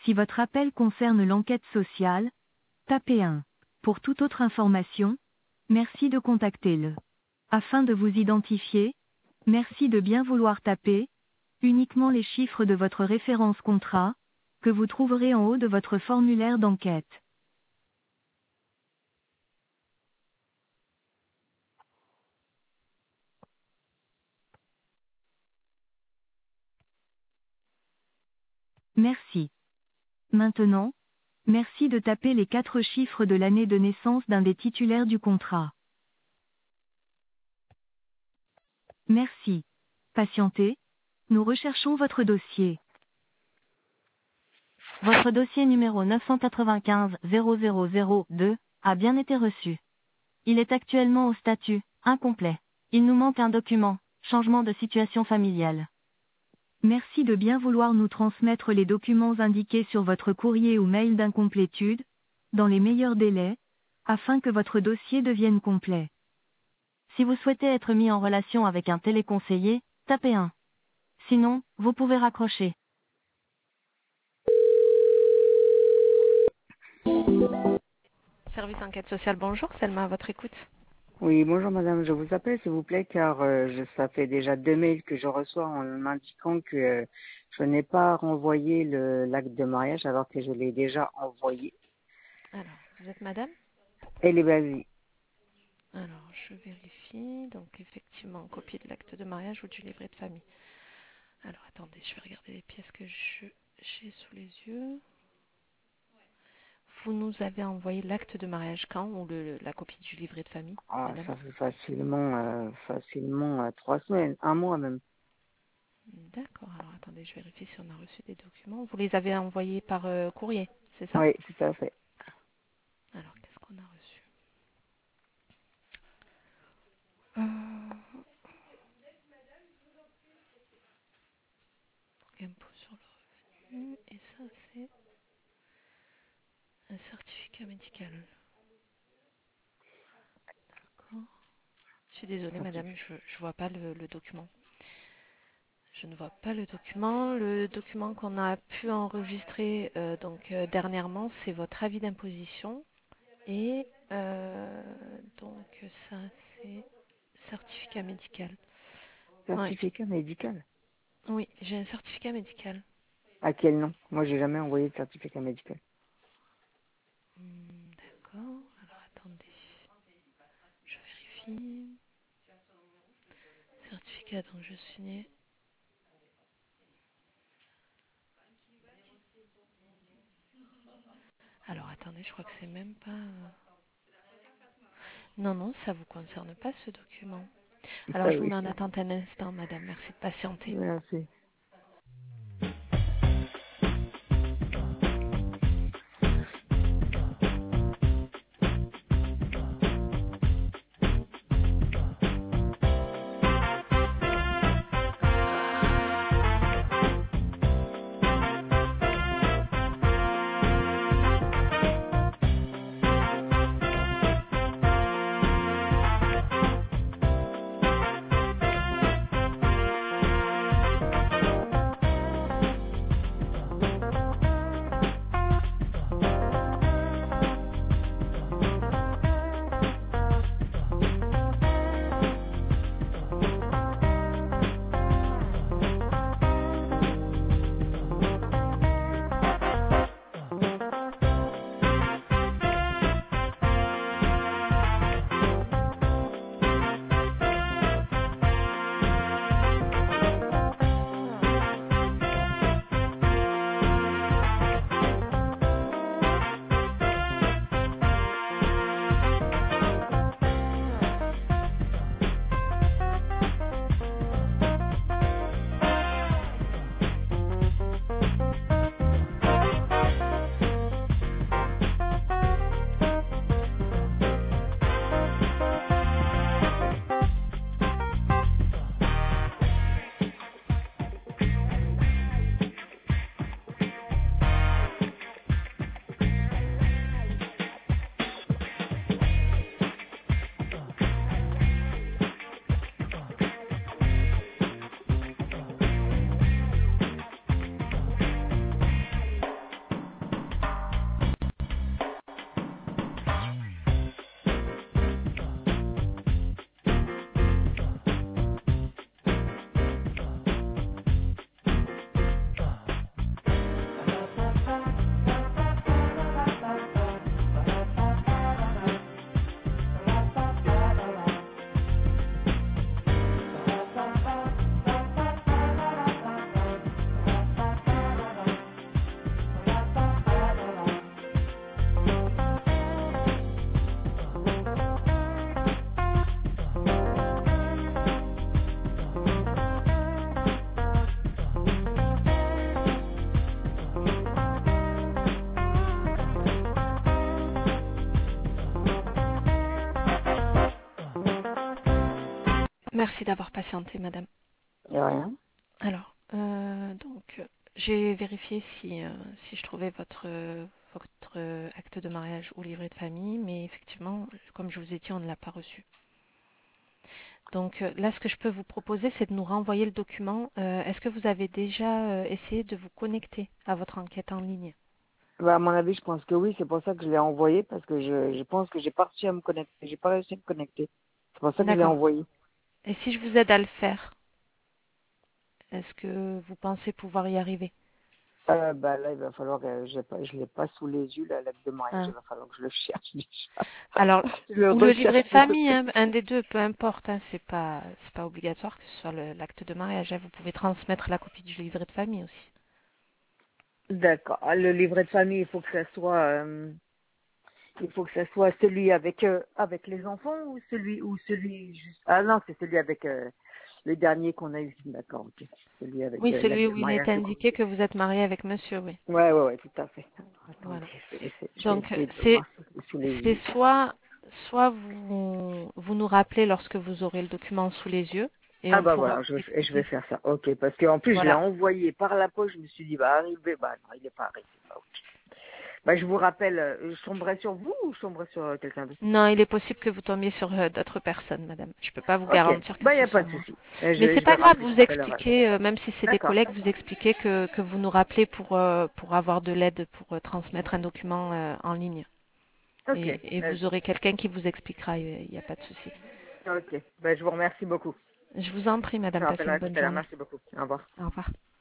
Si votre appel concerne l'enquête sociale, tapez 1. Pour toute autre information, merci de contacter le. Afin de vous identifier, merci de bien vouloir taper uniquement les chiffres de votre référence contrat, que vous trouverez en haut de votre formulaire d'enquête. Merci. Maintenant, merci de taper les 4 chiffres de l'année de naissance d'un des titulaires du contrat. Merci. Patientez, nous recherchons votre dossier. Votre dossier numéro 995-0002 a bien été reçu. Il est actuellement au statut incomplet. Il nous manque un document, changement de situation familiale. Merci de bien vouloir nous transmettre les documents indiqués sur votre courrier ou mail d'incomplétude, dans les meilleurs délais, afin que votre dossier devienne complet. Si vous souhaitez être mis en relation avec un téléconseiller, tapez 1. Sinon, vous pouvez raccrocher. Service enquête sociale, bonjour, Selma, à votre écoute. Oui, bonjour madame, je vous appelle s'il vous plaît car ça fait déjà 2 mails que je reçois en m'indiquant que je n'ai pas renvoyé l'acte de mariage alors que je l'ai déjà envoyé. Alors, vous êtes madame? Elle est basée. Alors, je vérifie. Donc, effectivement, copie de l'acte de mariage ou du livret de famille. Alors, attendez, je vais regarder les pièces que j'ai sous les yeux. Vous nous avez envoyé l'acte de mariage quand ou la copie du livret de famille, Ah, madame? ça fait facilement 3 semaines, un mois même. D'accord, alors attendez, je vérifie si on a reçu des documents. Vous les avez envoyés par courrier, c'est ça? Oui, tout à fait. Alors, qu'est-ce qu'on a reçu? euh, Impôt sur le revenu, et ça, c'est un certificat médical. D'accord. Je suis désolée, madame, je ne vois pas le document. Je ne vois pas le document. Le document qu'on a pu enregistrer dernièrement, c'est votre avis d'imposition. Et donc ça, c'est certificat médical. Ouais. Certificat médical. Oui, j'ai un certificat médical. À quel nom? Moi, j'ai jamais envoyé de certificat médical. D'accord. Alors attendez, je vérifie. Certificat dont je signais. Alors attendez, je crois que c'est même pas. Non, non, ça vous concerne pas ce document. Alors Ça je vous oui. mets en attente un instant, madame. Merci de patienter. Merci. Merci d'avoir patienté, madame. De rien. Alors, j'ai vérifié si je trouvais votre acte de mariage ou livret de famille, mais effectivement, comme je vous ai dit, on ne l'a pas reçu. Donc là, ce que je peux vous proposer, c'est de nous renvoyer le document. Est-ce que vous avez déjà essayé de vous connecter à votre enquête en ligne? Bah, à mon avis, je pense que oui, c'est pour ça que je l'ai envoyé, parce que je pense que j'ai pas réussi à me connecter. J'ai pas réussi à me connecter. C'est pour ça que je l'ai D'accord. envoyé. Et si je vous aide à le faire, est-ce que vous pensez pouvoir y arriver? Bah là, il va falloir que je l'ai pas sous les yeux, là, l'acte de mariage, il Hein. va falloir que je le cherche déjà. Alors, Je le ou le livret recherche de de famille, côté. hein, un des deux, peu importe, hein, c'est pas obligatoire que ce soit l'acte de mariage, hein. Vous pouvez transmettre la copie du livret de famille aussi. D'accord. Ah, le livret de famille, il faut que ça soit celui avec les enfants ou celui juste. Ah non, c'est celui avec le dernier qu'on a eu. D'accord, ok. Celui avec Oui, celui l'acte de où il est mariage. indiqué que vous êtes marié avec monsieur, oui. Ouais, tout à fait. Alors, attendez, Voilà. je vais Donc, essayer de c'est voir si c'est sous les c'est yeux. soit vous nous rappelez lorsque vous aurez le document sous les yeux et Ah on bah pourra voilà, vous je vais expliquer. faire ça. Ok, parce qu'en plus je l'ai Voilà. envoyé par la poste, je me suis dit bah arrivé, bah non, il n'est pas arrivé. Bah, ok. Bah je vous rappelle, je tomberai sur vous ou je tomberai sur quelqu'un d'autre? Non, il est possible que vous tombiez sur d'autres personnes, madame. Je ne peux pas vous Ok, garantir que bah il n'y ce a pas soit de moi. souci. Mais c'est Je vais pas grave, rappeler vous tout à l'heure. expliquez, même si c'est des D'accord. collègues, vous expliquez que vous nous rappelez pour avoir de l'aide pour transmettre un document en ligne. Ok. Et vous aurez quelqu'un qui vous expliquera, il n'y a pas de souci. Ok. Bah je vous remercie beaucoup. Je vous en prie, Je madame, passez une rappellerai tout bonne à l'heure. journée. Merci beaucoup. Au revoir. Au revoir.